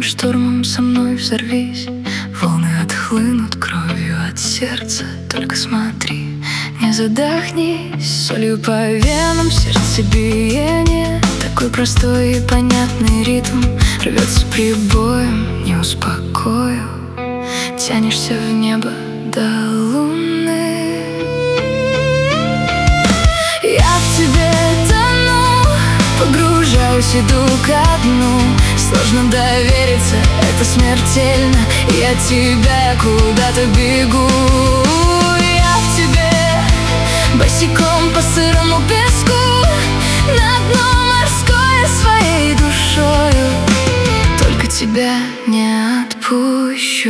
штормом со мной взорвись. Волны отхлынут кровью от сердца. Только смотри, не задохнись. Солью по венам сердцебиение. Такой простой и понятный ритм рвется прибоем, не успокою. Тянешься в небо до луны. Я в тебе тону, погружаюсь, иду ко дну. Сложно довериться, это смертельно. Я тебя куда-то бегу. Я в тебе босиком по сырому песку, на дно морское своей душою. Только тебя не отпущу.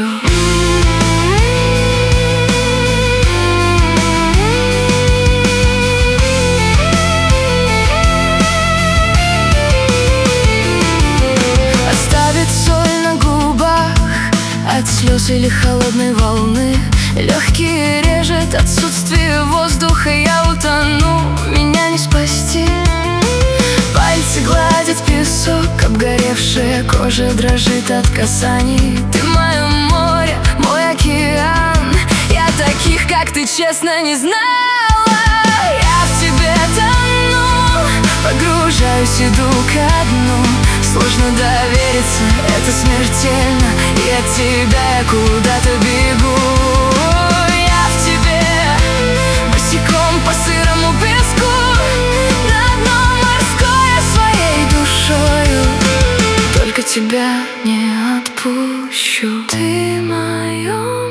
От слез или холодной волны легкие режет отсутствие воздуха. Я утону, меня не спасти. Пальцы гладят песок, обгоревшая кожа дрожит от касаний. Ты мое море, мой океан. Я таких, как ты, честно не знала. Я в тебе тону, погружаюсь, иду ко дну. Сложно довериться, это смертельно. Я тебя куда-то бегу. Я в тебе босиком по сырому песку, на дно морское своей душою. Только тебя не отпущу. Ты мое